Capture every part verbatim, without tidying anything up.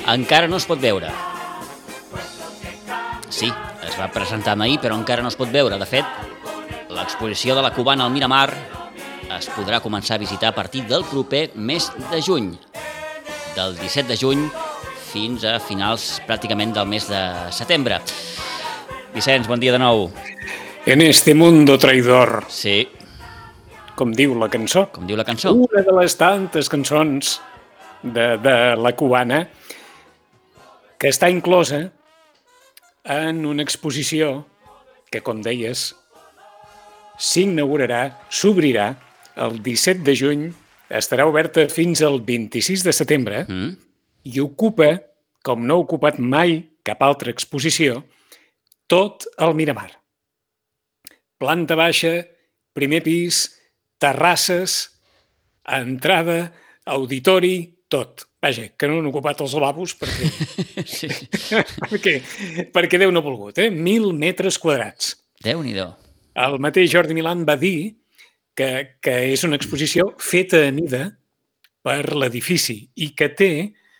encara no es pot veure. Sí, es va presentar ahir, però encara no es pot veure. De fet, l'exposició de la Cubana al Miramar es podrà començar a visitar a partir del proper mes de juny, del disset de juny fins a finals pràcticament del mes de setembre. Vicenç, bon dia de nou. En este mundo traidor. Sí. Com diu la cançó. Com diu la cançó. Una de les tantes cançons de, de la Cubana que està inclosa en una exposició que, com deies, s'inaugurarà, s'obrirà el disset de juny, estarà oberta fins al vint-i-sis de setembre mm. i ocupa, com no ha ocupat mai cap altra exposició, tot el Miramar. Planta baixa, primer pis, terrasses, entrada, auditori, tot. Vaja, que no han ocupat els lavabos perquè, sí. perquè, perquè Déu no ha volgut, eh? Mil metres quadrats. Déu-n'hi-do. El mateix Jordi Milán va dir que, que és una exposició feta a mida per l'edifici i que té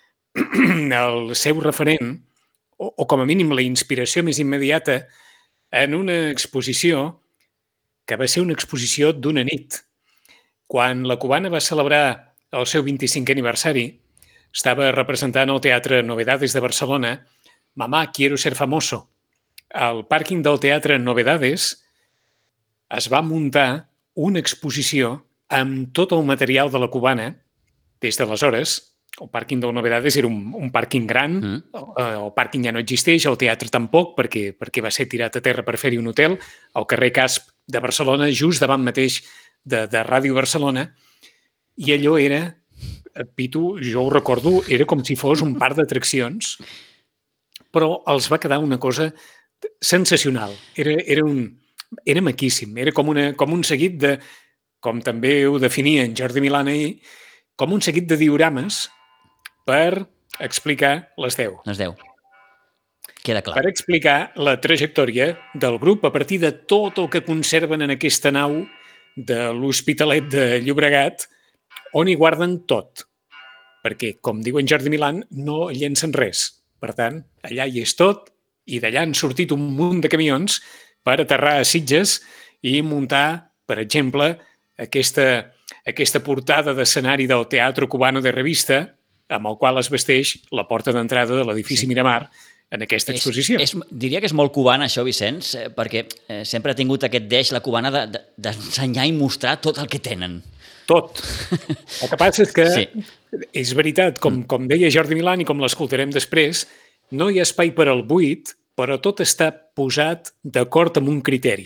el seu referent, o, o com a mínim la inspiració més immediata, en una exposició que va ser una exposició d'una nit. Quan la Cubana va celebrar el seu vint-i-cinquè aniversari, estava representant al Teatre Novedades de Barcelona Mamá, quiero ser famoso. Al pàrquing del Teatre Novedades es va muntar una exposició amb tot el material de la Cubana. Des d'aleshores, el pàrquing del Novedades era un, un pàrquing gran, mm. el, el pàrquing ja no existeix, el teatre tampoc, perquè, perquè va ser tirat a terra per fer-hi un hotel, al carrer Casp de Barcelona, just davant mateix de, de Ràdio Barcelona, i allò era, Pitu, jo ho recordo, era com si fos un parc d'atraccions, però els va quedar una cosa sensacional. Era, era, un, era maquíssim, era com, una, com un seguit de, com també ho definia en Jordi Milán ahir, com un seguit de diorames per explicar les deu. Les deu. Queda clar. Per explicar la trajectòria del grup a partir de tot el que conserven en aquesta nau de l'Hospitalet de Llobregat, on hi guarden tot. Perquè, com diu en Jordi Milán, no llencen res. Per tant, allà hi és tot i d'allà han sortit un munt de camions per aterrar a Sitges i muntar, per exemple, aquesta, aquesta portada d'escenari del Teatro Cubano de Revista, amb el qual es vesteix la porta d'entrada de l'edifici sí. Miramar en aquesta exposició. És, és, diria que és molt cubana, això, Vicenç, perquè eh, sempre ha tingut aquest deix, la cubana, d'ensenyar de, de, i mostrar tot el que tenen. Tot. El que passa és que sí. és veritat, com, com deia Jordi Milán i com l'escoltarem després, no hi ha espai per al buit, però tot està posat d'acord amb un criteri.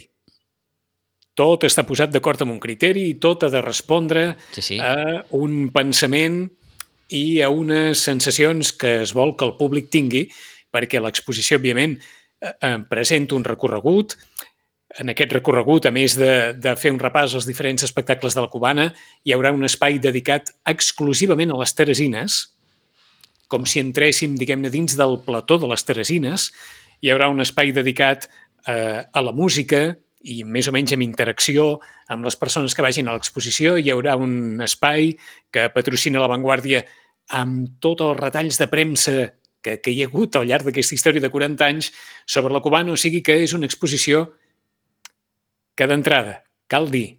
Tot està posat d'acord amb un criteri i tot ha de respondre sí, sí. a un pensament i a unes sensacions que es vol que el públic tingui, perquè l'exposició, òbviament, eh, presenta un recorregut. En aquest recorregut, a més de, de fer un repàs als diferents espectacles de la Cubana, hi haurà un espai dedicat exclusivament a les Teresines, com si entréssim, diguem-ne, dins del plató de les Teresines. Hi haurà un espai dedicat eh, a la música i més o menys amb interacció amb les persones que vagin a l'exposició. Hi haurà un espai que patrocina La Vanguardia amb tots els retalls de premsa que, que hi ha hagut al llarg d'aquesta història de quaranta anys sobre la Cubana, o sigui que és una exposició que d'entrada, cal dir,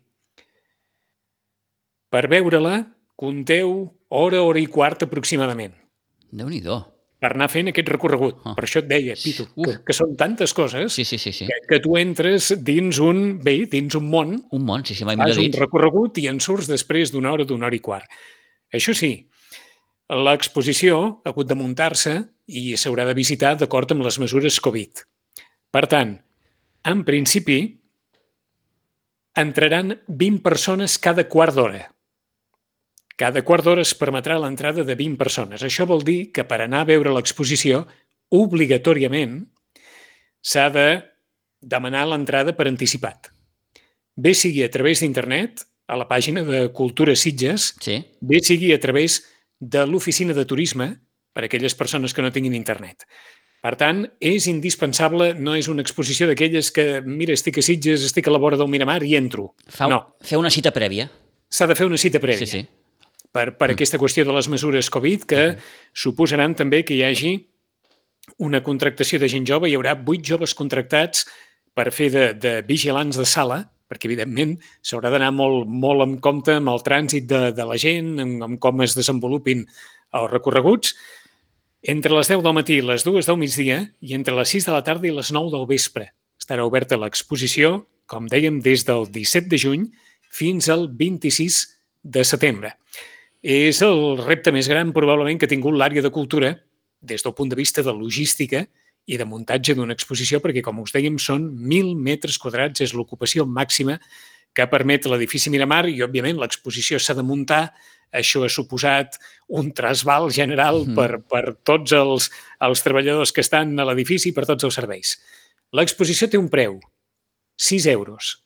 per veure-la, compteu hora, hora i quart aproximadament. Déu-n'hi-do. Per anar fent aquest recorregut. Oh. Per això et deia, Pitu, que, que són tantes coses sí, sí, sí, sí. Que, que tu entres dins un, bé, dins un món, un món, sí, sí, mai millor fas dit. un recorregut i en surts després d'una hora, d'una hora i quart. Això sí, l'exposició ha hagut de muntar-se i s'haurà de visitar d'acord amb les mesures Covid. Per tant, en principi, entraran vint persones cada quart d'hora. Cada quart d'hora es permetrà l'entrada de vint persones. Això vol dir que per anar a veure l'exposició, obligatòriament, s'ha de demanar l'entrada per anticipat. Bé sigui a través d'internet, a la pàgina de Cultura Sitges, sí. bé sigui a través de l'oficina de turisme, per a aquelles persones que no tinguin internet. Per tant, és indispensable, no és una exposició d'aquelles que, mira, estic a Sitges, estic a la vora del Miramar i entro. Fa, no. Fer una cita prèvia. S'ha de fer una cita prèvia. Sí, sí. per, per aquesta qüestió de les mesures Covid, que suposaran també que hi hagi una contractació de gent jove. Hi haurà vuit joves contractats per fer de, de vigilants de sala, perquè, evidentment, s'haurà d'anar molt, molt en compte amb el trànsit de, de la gent, amb, amb com es desenvolupin els recorreguts, entre les deu del matí i les dues del migdia i entre les sis de la tarda i les nou del vespre. Estarà oberta l'exposició, com dèiem, des del disset de juny fins al vint-i-sis de setembre. És el repte més gran, probablement, que ha tingut l'àrea de cultura des del punt de vista de logística i de muntatge d'una exposició, perquè, com us dèiem, són mil metres quadrats, és l'ocupació màxima que permet l'edifici Miramar i, òbviament, l'exposició s'ha de muntar. Això ha suposat un trasbal general mm. per, per tots els, els treballadors que estan a l'edifici i per tots els serveis. L'exposició té un preu, sis euros.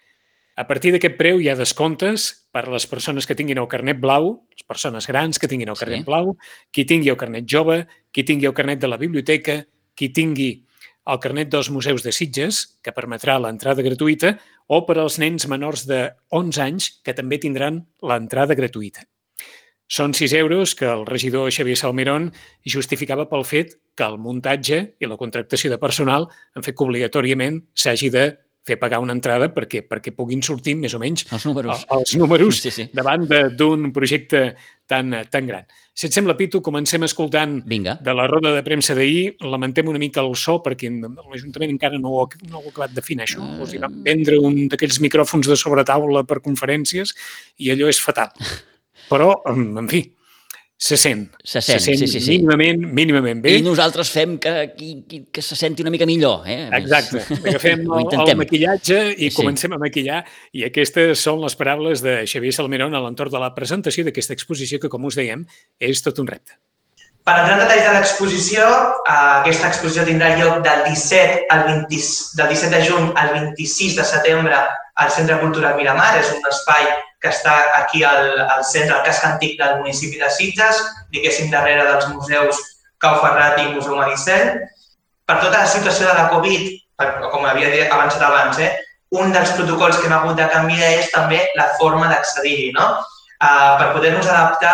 A partir d'aquest preu hi ha descomptes per a les persones que tinguin el carnet blau, les persones grans que tinguin el carnet sí. blau, qui tingui el carnet jove, qui tingui el carnet de la biblioteca, qui tingui el carnet dels museus de Sitges, que permetrà l'entrada gratuïta, o per als nens menors de onze anys, que també tindran l'entrada gratuïta. Són sis euros que el regidor Xavier Salmerón justificava pel fet que el muntatge i la contractació de personal han fet que obligatòriament s'hagi de fer pagar una entrada perquè, perquè puguin sortir més o menys els números, els números sí, sí. davant d'un projecte tan, tan gran. Si et sembla, Pitu, comencem escoltant Vinga. de la roda de premsa d'ahir. Lamentem una mica el so perquè l'Ajuntament encara no ho, ha, no ho ha acabat d'afinar, això. Uh... O sigui, vam vendre un d'aquells micròfons de sobretaula per conferències i allò és fatal. Però, en fi, se sent. Se sent, se sent sí, sí, sí. mínimament, mínimament bé. I nosaltres fem que, que, que se senti una mica millor. Eh? Exacte. Agafem el, el maquillatge i sí. comencem a maquillar. I aquestes són les paraules de Xavier Salmerón a l'entorn de la presentació d'aquesta exposició que, com us dèiem, és tot un repte. Per entrar en detalls de l'exposició, aquesta exposició tindrà lloc del disset, al vint, del disset de juny al vint-i-sis de setembre al Centre Cultural Miramar. És un espai que està aquí al, al centre, al casc antic del municipi de Sitges, diguéssim darrere dels museus Cau Ferrat i Museu Maricel. Per tota la situació de la Covid, com havia avançat abans, eh, un dels protocols que hem hagut de canviar és també la forma d'accedir-hi, no? Uh, per poder-nos adaptar,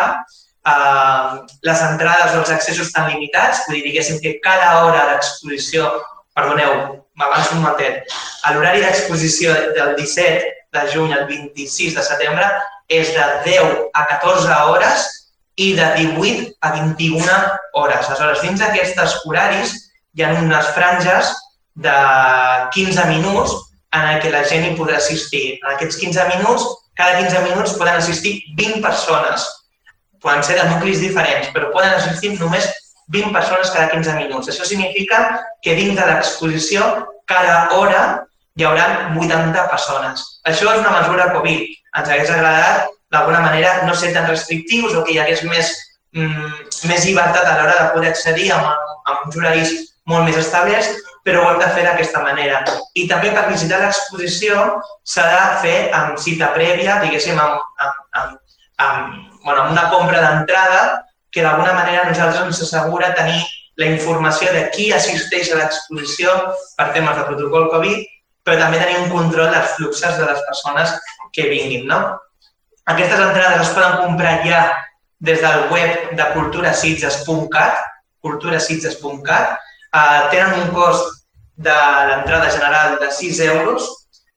uh, les entrades o els accessos estan limitats, vull dir, diguéssim que cada hora d'exposició, perdoneu, m'avanço un momentet, a l'horari d'exposició del disset de juny al vint-i-sis de setembre és de deu a catorze hores i de divuit a vint-i-una hores. Aleshores, dins d'aquests horaris hi ha unes franges de quinze minuts en què la gent hi podrà assistir. En aquests quinze minuts, cada quinze minuts poden assistir vint persones. Poden ser de nuclis diferents, però poden assistir només vint persones cada quinze minuts. Això significa que dins de l'exposició, cada hora hi haurà vuitanta persones. Això és una mesura Covid. Ens hagués agradat, d'alguna manera, no ser tan restrictius o que hi hagués més, mm, més llibertat a l'hora de poder accedir amb, amb uns horaris molt més establerts, però ho hem de fer d'aquesta manera. I també per visitar l'exposició s'ha de fer amb cita prèvia, diguéssim, amb, amb, amb, amb, bueno, amb una compra d'entrada que d'alguna manera nosaltres ens assegura tenir la informació de qui assisteix a l'exposició per temes de protocol Covid, però també tenir un control dels fluxos de les persones que vinguin, no? Aquestes entrades es poden comprar ja des del web de culturasitges punt cat, culturasitges punt cat. Uh, tenen un cost de l'entrada general de sis euros,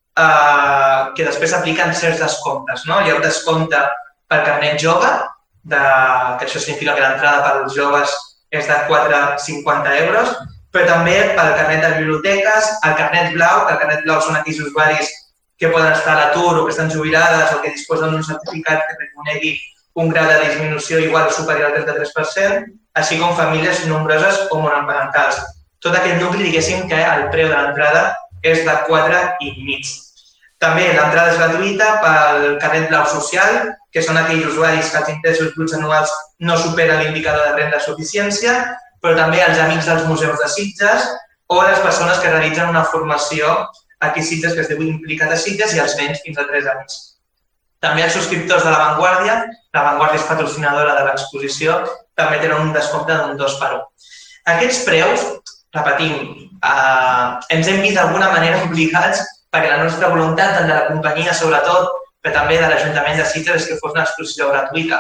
uh, que després s'apliquen certs descomptes, no? Hi ha un descompte per carnet jove, de, que això significa que l'entrada pels joves és de quatre coma cinquanta euros, però també pel carnet de biblioteques, el carnet blau, que el carnet blau són aquells usuaris que poden estar a l'atur o que estan jubilades o que disposen d'un certificat que reconegui un grau de disminució igual o superior al trenta-tres per cent, així com famílies nombroses o monoparentals. Tot aquest nucli, diguéssim que el preu de l'entrada és de quatre i mig. També l'entrada és gratuïta pel carnet blau social, que són aquells usuaris que els interessos bruts anuals no superen l'indicador de renda de suficiència, però també els amics dels museus de Sitges o les persones que realitzen una formació aquí a Sitges que es diu Implicat a Sitges i els nens fins a tres anys. També els subscriptors de La Vanguardia, La Vanguardia és patrocinadora de l'exposició, també tenen un descompte d'un dos per un. Aquests preus, repetim, eh, ens hem vist d'alguna manera obligats perquè la nostra voluntat, tant de la companyia sobretot, però també de l'Ajuntament de Sitges, és que fos una exposició gratuïta.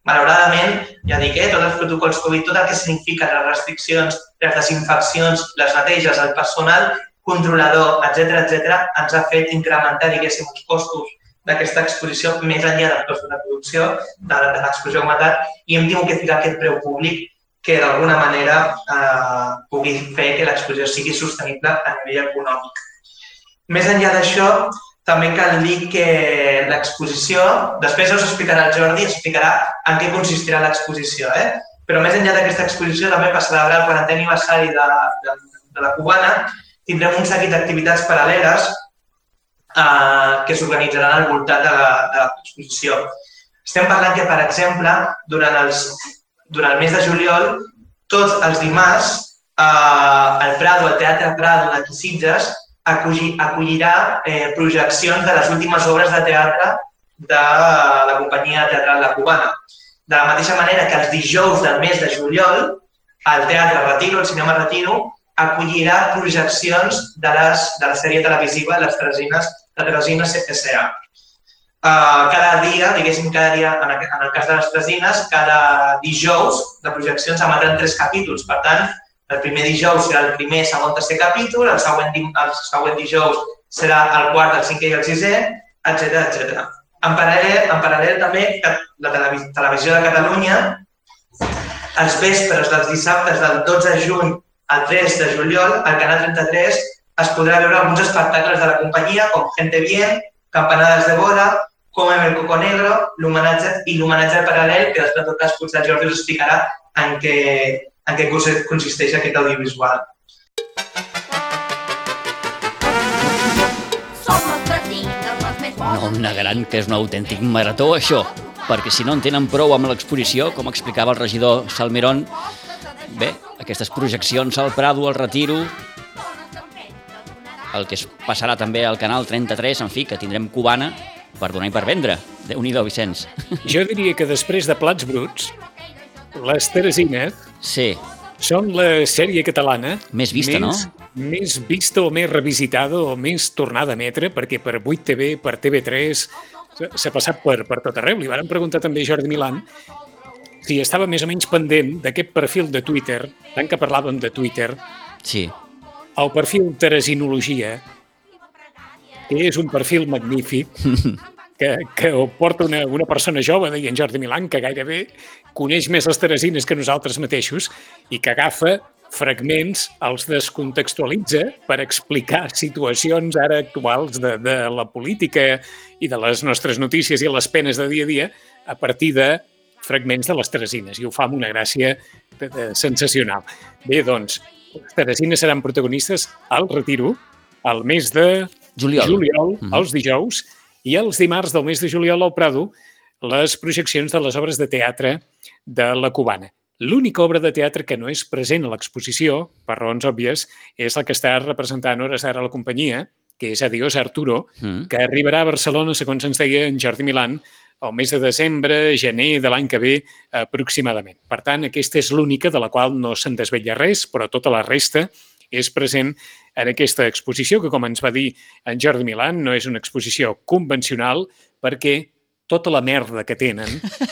Malauradament, ja dic, eh, tots els protocols Covid, tot el que significa les restriccions, les desinfeccions, les neteges, el personal controlador, etcètera, etcètera, ens ha fet incrementar, diguéssim, els costos d'aquesta exposició més enllà dels costos de producció, de, de l'exposició com a tal, i hem tingut que ficar aquest preu públic que d'alguna manera eh, pugui fer que l'exposició sigui sostenible a nivell econòmic. Més enllà d'això, també cal dir que l'exposició, després us explicarà el Jordi, explicarà en què consistirà l'exposició, eh? Però més enllà d'aquesta exposició, també per celebrar el quarantè aniversari de, de, de la Cubana, tindrem un seguit d'activitats paral·leles eh, que s'organitzaran al voltant de l'exposició. Estem parlant que, per exemple, durant, els, durant el mes de juliol, tots els dimarts, eh, el Prado, el Teatre Prado d'aquí Sitges, acollirà eh, projeccions de les últimes obres de teatre de la companyia teatral La Cubana. De la mateixa manera que els dijous del mes de juliol, el Teatre Retiro, el Cinema Retiro, acollirà projeccions de, les, de la sèrie televisiva Les Tresines, de Tresines C F C A. Uh, cada dia, diguéssim, cada dia, en el cas de Les Tresines, cada dijous de projeccions emetran tres capítols. Per tant, el primer dijous serà el primer, segon, tercer capítol, el següent, el següent dijous serà el quart, el cinquè i el sisè, etcètera, etcètera. En paral·lel, en paral·lel també, la Televisió de Catalunya, els vespres dels dissabtes del dotze de juny al tres de juliol, al canal trenta-tres, es podrà veure alguns espectacles de la companyia, com Gente Bien, Campanadas de Boda, Cómeme el Coco Negro, l'homenatge i l'homenatge paral·lel, que després tot cas potser el Jordi us explicarà en què en què consisteix aquest audiovisual. No em negaran que és un autèntic marató, això, perquè si no en tenen prou amb l'exposició, com explicava el regidor Salmerón, bé, aquestes projeccions al Prado, al Retiro, el que es passarà també al canal trenta-tres, en fi, que tindrem Cubana per donar i per vendre. Déu-n'hi-do, Vicenç. Jo diria que després de Plats Bruts, Les Teresines sí. són la sèrie catalana més vista, més, no? Més vista o més revisitada o més tornada a emetre, perquè per vuit T V, per T V tres, s'ha passat per, per tot arreu. Li varen preguntar també a Jordi Milán si estava més o menys pendent d'aquest perfil de Twitter, tant que parlàvem de Twitter, sí. El perfil Teresinologia, que és un perfil magnífic, que, que ho porta una, una persona jove, deia en Jordi Milán, que gairebé coneix més les teresines que nosaltres mateixos i que agafa fragments, els descontextualitza per explicar situacions ara actuals de, de la política i de les nostres notícies i les penes de dia a dia a partir de fragments de les teresines. I ho fa amb una gràcia de, de, sensacional. Bé, doncs, les teresines seran protagonistes al Retiro, al mes de juliol, juliol mm-hmm. els dijous, i els dimarts del mes de juliol al Prado, les projeccions de les obres de teatre de la Cubana. L'única obra de teatre que no és present a l'exposició, per raons òbvies, és la que està representant hores ara la companyia, que és Adiós Arturo, mm. que arribarà a Barcelona, segons ens deia en Jordi Milán, el mes de desembre, gener de l'any que ve, aproximadament. Per tant, aquesta és l'única de la qual no se'n desvetlla res, però tota la resta és present en aquesta exposició, que, com ens va dir en Jordi Milán, no és una exposició convencional perquè tota la merda que tenen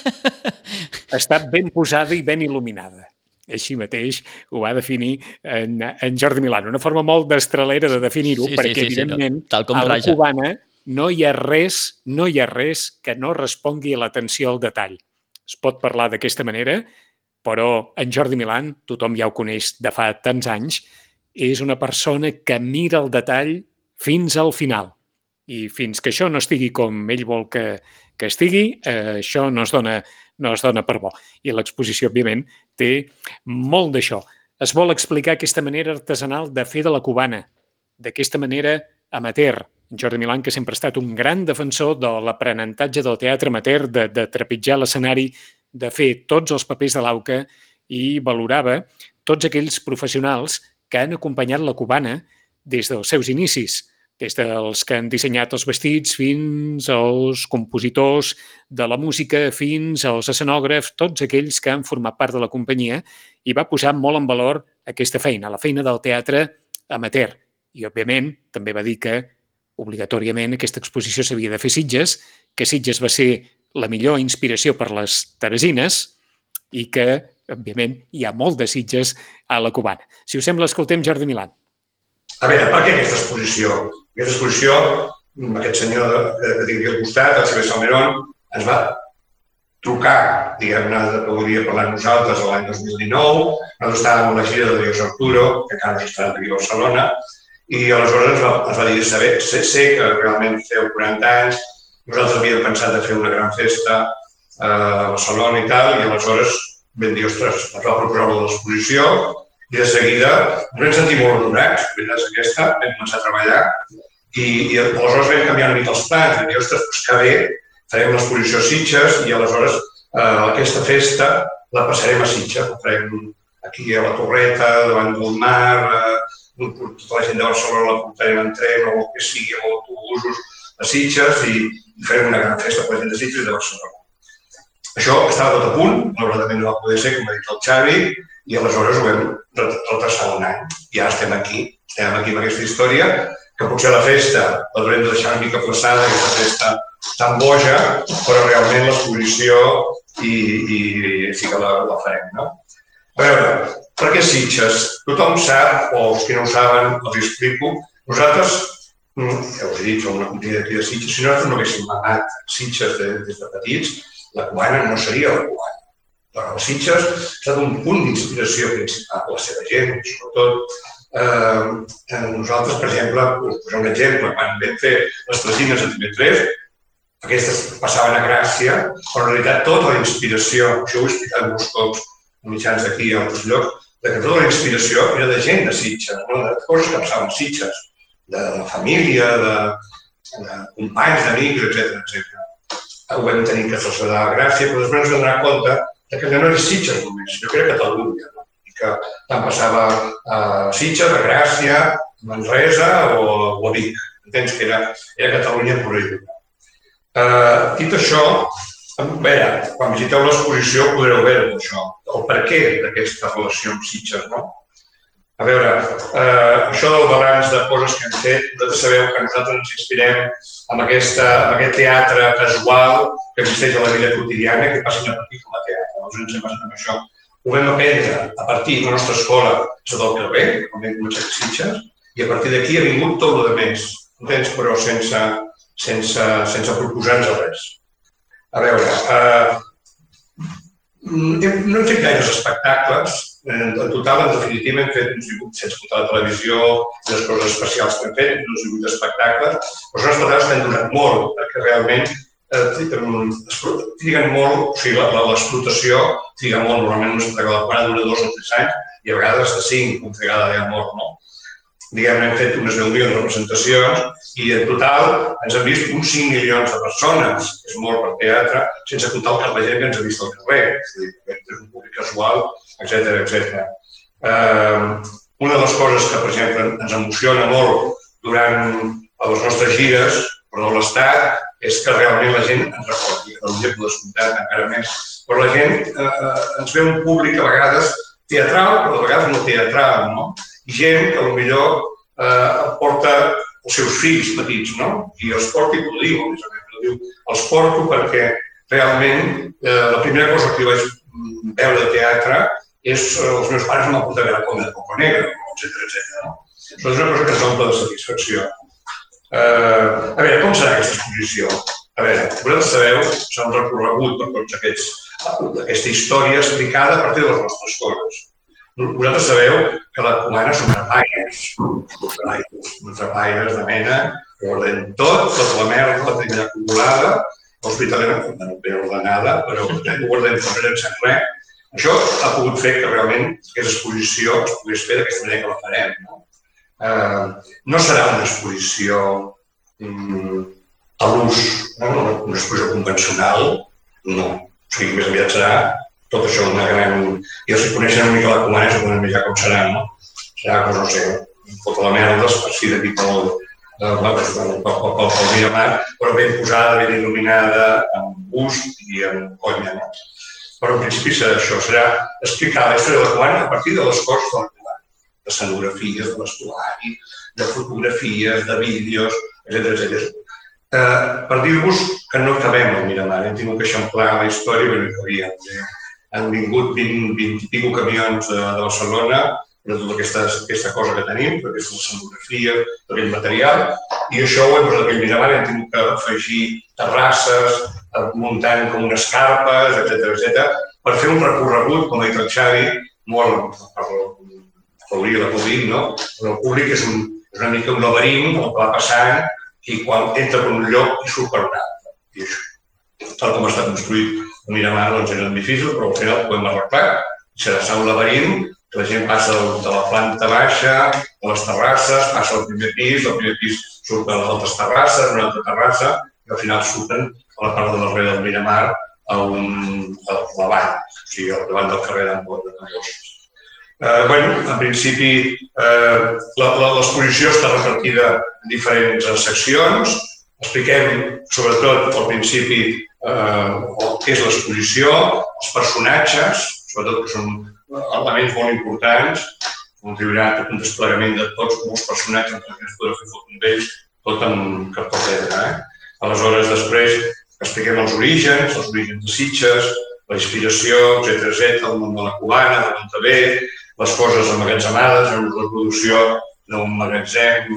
està ben posada i ben il·luminada. Així mateix ho va definir en, en Jordi Milán. Una forma molt destralera de definir-ho, sí, perquè, sí, sí, evidentment, sí, no. a la Cubana no hi ha res, no hi ha res que no respongui a l'atenció al detall. Es pot parlar d'aquesta manera, però en Jordi Milán, tothom ja ho coneix de fa tants anys, és una persona que mira el detall fins al final. I fins que això no estigui com ell vol que, que estigui, eh, això no es, dona, no es dona per bo. I l'exposició, òbviament, té molt d'això. Es vol explicar aquesta manera artesanal de fer de la Cubana, d'aquesta manera amateur. Jordi Milán, que sempre ha estat un gran defensor de l'aprenentatge del teatre amateur, de, de trepitjar l'escenari, de fer tots els papers de l'auca, i valorava tots aquells professionals que han acompanyat la Cubana des dels seus inicis, des dels que han dissenyat els vestits fins als compositors de la música, fins als escenògrafs, tots aquells que han format part de la companyia, i va posar molt en valor aquesta feina, la feina del teatre amateur. I, òbviament, també va dir que obligatòriament aquesta exposició s'havia de fer Sitges, que Sitges va ser la millor inspiració per les Teresines i que, òbviament, hi ha molt de Sitges a la Cubana. Si us sembla, escoltem Jordi Milà. A veure, per què aquesta exposició? Aquesta exposició, aquest senyor que tinc aquí al costat, el Xavier Salmerón, ens va trucar, diguem-ne, que volia parlar amb nosaltres l'any dos mil dinou. Nosaltres estàvem a la gira de Dios Arturo, que encara no està aquí a Barcelona, i aleshores ens va, ens va dir, saber, sé, sé que realment feu quaranta anys, nosaltres havíem pensat de fer una gran festa a Barcelona i tal, i aleshores vam dir, ostres, ens va proposar l'exposició, i de seguida ens vam sentir molt honorats, veritat aquesta, vam començar a treballar, i, i aleshores vam canviar una mica els plans, vam dir, ostres, doncs que bé, farem l'exposició a Sitges i aleshores eh, aquesta festa la passarem a Sitges. La farem aquí a la Torreta, davant del mar, eh, tota la gent de Barcelona la portarem en tren o el que sigui, amb autobusos a Sitges i, i farem una gran festa per la gent de Sitges i de Barcelona. Això estava tot a punt, malauradament no va poder ser, com ha dit el Xavi, i aleshores ho vam retrasar un any. I ara estem aquí, estem aquí amb aquesta història, que potser la festa la haurem de deixar una mica aplaçada, aquesta festa tan boja, però realment l'exposició i, i sí que la, la farem, no? A veure, per què Sitges? Tothom sap, o els que no ho saben, els explico. Nosaltres, ja us he dit, som una companyia d'aquí de Sitges, si nosaltres no haguéssim anat Sitges de, des de petits, la Cubana no seria la Cubana. Però Sitges ha estat un punt d'inspiració principal per la seva gent, sobretot. Eh, nosaltres, per exemple, us posem un exemple, quan vam fer les Teresines a T V tres, aquestes passaven a Gràcia, però en realitat tota la inspiració, això ho he explicat molts cops en mitjans d'aquí i a altres llocs, que tota la inspiració era de gent de Sitges, no? De coses que passaven a Sitges, de la família, de, de companys, d'amics, etcètera, etcètera. Ho vam tenir que traslladar a Gràcia, però després ens vam donar compte que no era Sitges només, sinó que era Catalunya, no? I que tant passava a Sitges, a Gràcia, a Manresa o, o a Vic. Entens que era, era Catalunya pura i dura. Uh, dit això, a veure, quan visiteu l'exposició podreu veure això, el per què d'aquesta relació amb Sitges, no? A veure, uh, això del balanç de coses que hem fet, vosaltres sabeu que nosaltres ens inspirem en, aquesta, en aquest teatre casual que existeix a la vida quotidiana, que passa a partir com a teatre. Nosaltres ens hem basat en això. Ho vam aprendre a partir de la nostra escola, sota el Carrer, quan vam començar a Sitges, i a partir d'aquí ha vingut tot el que més, entens, però sense... sense, sense proposar-nos res. A veure, eh, no hem fet gaires espectacles, en total, en definitiva, hem fet uns divuit, sense comptar la televisió i les coses especials que hem fet, uns divuit espectacles, però són espectacles que han durat molt, perquè realment eh, triguen molt, o sigui, l'explotació triga molt, normalment un espectacle de la Cubana dura dos o tres anys i a vegades de cinc, una vegada ja mort, no? Diguem-ne, hem fet unes deu milions de representacions i en total ens han vist uns cinc milions de persones, que és molt per teatre, sense comptar el que la gent que ens ha vist al carrer, és a dir, és un públic casual, etcètera, etcètera. Eh, una de les coses que, per exemple, ens emociona molt durant les nostres gires per tot l'Estat és que realment la gent ens recordi, que potser per descomptat encara més, però la gent eh, ens ve un públic a vegades teatral, però a vegades no teatral, no? I gent que potser eh, porta els seus fills petits, no? I els porta i ho diu, a més a més, diu, els porto perquè realment eh, la primera cosa que jo vaig veure de teatre és eh, els meus pares m'han portat a veure com de Coco Negre, etcètera, etcètera. Això és una cosa que ens omple de satisfacció. Eh, a veure, com serà aquesta exposició? A veure, vosaltres sabeu, s'ha un recorregut per tots aquests, aquesta història explicada a partir de les nostres coses. Vosaltres sabeu que la Cubana són trapaires, uns trapaires de mena, que ordenen tot, tota la merda, la tenen acumulada, l'hospitalera no ben ordenada, però ho ordenen tot sense res. Això ha pogut fer que realment aquesta exposició es pogués fer d'aquesta manera que la farem. No, eh, no serà una exposició mm, a l'ús, no? Una exposició convencional, no. O sigui, més aviat serà tot això una gran... I els que coneixen una mica la Cubana ja poden mirar com serà, no? Serà, doncs, no sé, tota la merda esparcida d'aquí pel, pel, pel, pel Miramar, però ben posada, ben il·luminada, amb gust i amb conya, no? Però en principi serà això, serà explicar la història de la Cubana a partir de les coses de la Cubana, de scenografies, de vestuari, de fotografies, de vídeos, etcètera, etcètera. eh, per dir-vos que no acabem al Miramar. Hem tingut que eixamplar la història, però no havia. Han vingut vint, vint i pico camions de, de Barcelona de tota aquesta, aquesta cosa que tenim, perquè és la escenografia, tot aquell material, i això ho hem posat aquí al Miramar, hem tingut que afegir terrasses, muntant com unes carpes, etcètera, etcètera, per fer un recorregut, com ha dit el Xavi, molt per l'hauria de Covid, no? Però el públic és, un, és una mica un laberint, el que va passant, i quan entra per un lloc i surt per un altre. I això, tal com està construït el Miramar, doncs eren difícils, però al final ho hem arreglat. Serà un laberint, que la gent passa de la planta baixa, a les terrasses, passa al primer pis, al primer pis surt a les altres terrasses, una altra terrassa, i al final surten a la part de darrere del Miramar a, un, a la vall, o sigui, al davant del carrer d'Ambot de Camboses. Eh, bueno, en principi, eh, l'exposició està repartida en diferents seccions. Expliquem, sobretot, al principi, eh, el que és l'exposició, els personatges, sobretot que són elements molt importants, on hi haurà tot un desplegament de tots molts personatges, perquè es podrà fer foto amb ells, tot amb cartopedra. Eh? Aleshores, després, expliquem els orígens, els orígens de Sitges, la inspiració, etcètera, etcètera, el món de la cubana, de Montaver, les coses emmagatzemades, en la reproducció d'un magatzem,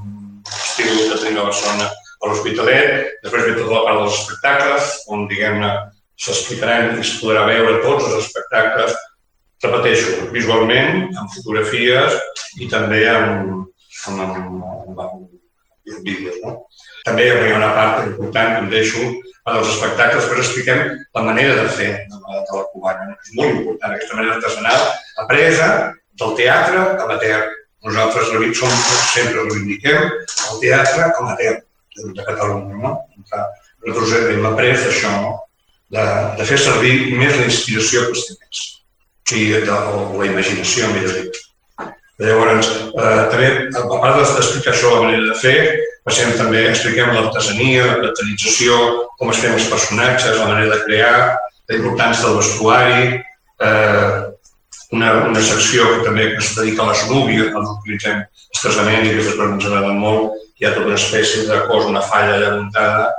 estil que tenim a Barcelona a l'Hospitalet. Després ve tota la part dels espectacles, on, diguem-ne, s'explicaran i es podrà veure tots els espectacles, repeteixo, visualment, amb fotografies i també amb, amb, amb, amb vídeos. No? També hi ha una part important que em deixo dels espectacles, però expliquem la manera de fer de la, de la cubana. És molt important, aquesta manera artesanal, apresa del teatre amateur. Nosaltres som, sempre reivindiquem el teatre amateur de Catalunya. No? Nosaltres hem après això, no? de, de fer servir més la inspiració que els diners, o sigui, de, o la imaginació, millor dit. Llavors, eh, també, a part d'explicar això la manera de fer, passem també, expliquem l'artesania, la caracterització, com es feien els personatges, la manera de crear, la importància del vestuari, eh, una, una secció que també es dedica a les núvies, on utilitzem els casaments i aquestes coses ens agraden molt, hi ha tota una espècie de cosa, una falla allà muntada,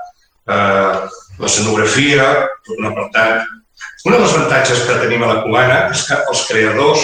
eh, l'escenografia, tot un apartat. Un dels avantatges que tenim a la cubana és que els creadors,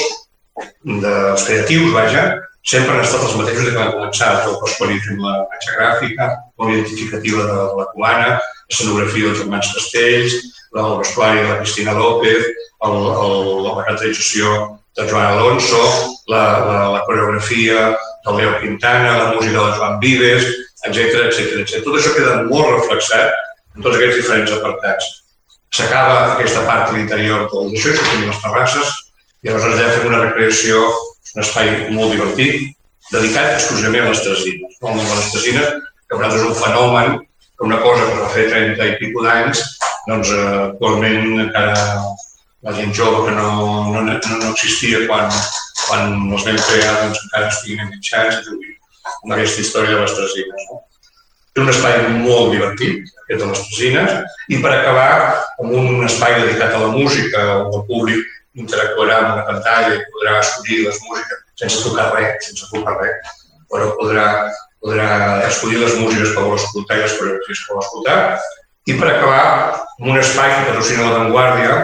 dels creatius, vaja, sempre han estat els mateixos que van començar. El Pasqualí fent la imatge gràfica, la identificativa de la cubana, l'escenografia dels germans Castells, el vestuari de la Cristina López, el, el, la caracterització de Joan Alonso, la, la, la coreografia del Leo Quintana, la música de Joan Vives, etcètera, etcètera, etcètera. Tot això queda molt reflexat en tots aquests diferents apartats. S'acaba aquesta part de l'interior d'això, això tenim les terrasses, i aleshores ja fem una recreació, un espai molt divertit, dedicat exclusivament a les tresines. No? Les tresines, que per nosaltres és un fenomen, que una cosa que va fer trenta i pico d'anys, doncs actualment encara la gent jove que no, no, no, no existia quan, quan els vam crear, doncs encara estiguin enganxats amb aquesta història de les tresines. No? És un espai molt divertit, aquest de les tresines, i per acabar amb un espai dedicat a la música, on el públic interactuarà amb una pantalla i podrà escollir les músiques sense tocar res, sense tocar res, però podrà, podrà escollir les músiques que vol escoltar i les coreografies que vol escoltar. I per acabar, amb un espai que patrocina La Vanguardia,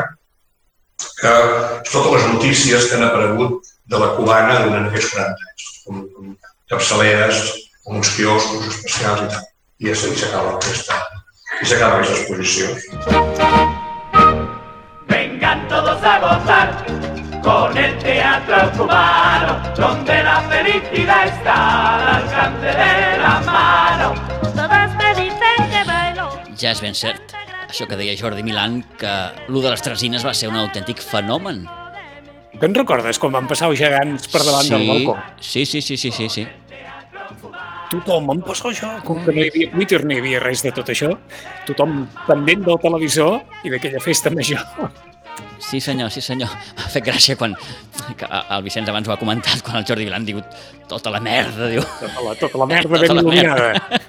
que totes les notícies que han aparegut de la cubana durant aquests quaranta anys, com, com capçaleres, com uns quioscos especials i tal. I així s'acaba aquesta, i s'acaba aquesta exposició. Vengan todos a gozar con el teatro cubano, donde la felicidad está al alcance de la mano. Todas me dicen que bailo. Ja és ben cert, això que deia Jordi Milán, que l'u de les tresines va ser un autèntic fenomen. Te'n recordes quan van passar els gegants per davant sí, del balcó? Sí, sí, sí, sí, sí, sí. Tothom em passa això, com que no hi havia Twitter, no hi havia res de tot això. Tothom pendent del televisor i d'aquella festa major. Sí senyor, sí senyor. M'ha fet gràcia quan el Vicenç abans ho ha comentat, quan el Jordi Vilán diu tota la merda, diu. Tota la, tota la merda tota ben il·luminada.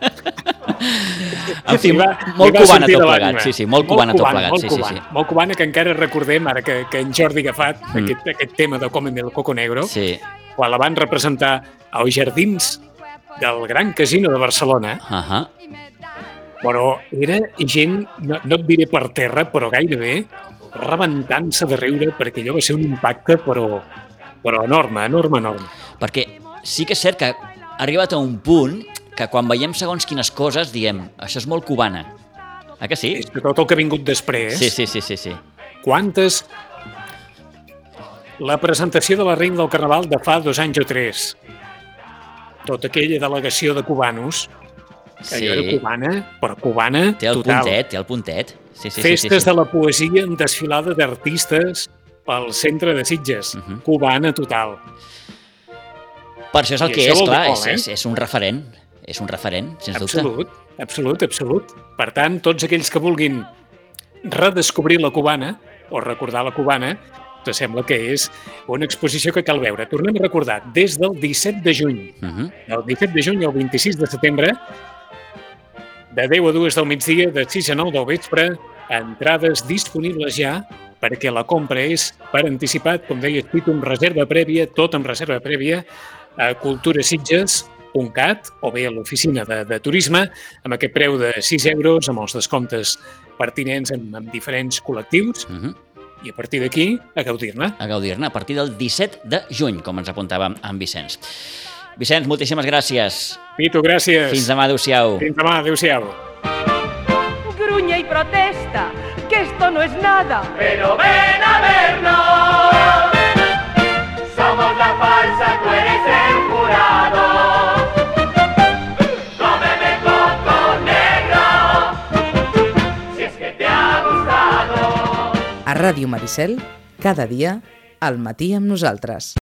En fi, va, molt cubana tot plegat, sí, sí, molt cubana tot plegat, molt sí, cubana, sí, sí. Molt cubana, que encara recordem, ara que, que en Jordi ha agafat mm. aquest, aquest tema de Cómeme el Coco Negro, sí. Quan la van representar als jardins del Gran Casino de Barcelona, uh-huh. Però era gent, no, no et diré per terra, però gairebé, rebentant-se de riure, perquè allò va ser un impacte, però, però enorme, enorme, enorme. Perquè sí que és cert que ha arribat a un punt que quan veiem segons quines coses diem, això és molt cubana. Ah que sí? És que tot el que ha vingut després. Sí, sí, sí, sí, sí. Quantes... La presentació de la Reina del Carnaval de fa dos anys o tres. Tota aquella delegació de cubanos, que Sí. allò era cubana, però cubana Té el total. puntet, té el puntet. Sí, sí, Festes sí, sí, sí. de la poesia en desfilada d'artistes pel centre de Sitges. Mhm. Cubana total. Per això és el I que això és, vol dir clar, molt, és, eh? és, és un referent. És un referent, sens dubte. Absolut, absolut, absolut. Per tant, tots aquells que vulguin redescobrir la cubana o recordar la cubana, te sembla que és una exposició que cal veure. Tornem a recordar, des del disset de juny, Mhm. del disset de juny al vint-i-sis de setembre, de deu a dues del migdia, de sis a nou del vespre, entrades disponibles ja, perquè la compra és per anticipat, com deia Tito, amb reserva prèvia, tot amb reserva prèvia, a culturasitges punt cat o bé a l'oficina de, de turisme, amb aquest preu de sis euros, amb els descomptes pertinents en, en diferents col·lectius, Mhm. i a partir d'aquí, a gaudir-ne. A gaudir-ne a partir del disset de juny, com ens apuntava en Vicenç. Vicenç, moltíssimes gràcies. Tito, gràcies. Fins demà, adéu-siau. Fins demà, adéu-siau. Gruñe y protesta, que esto no es nada. Pero ven a vernos. Somos la farsa, tú eres el jurado. Cómeme coco negro, si es que te ha gustado. A Ràdio Maricel, cada dia, al matí amb nosaltres.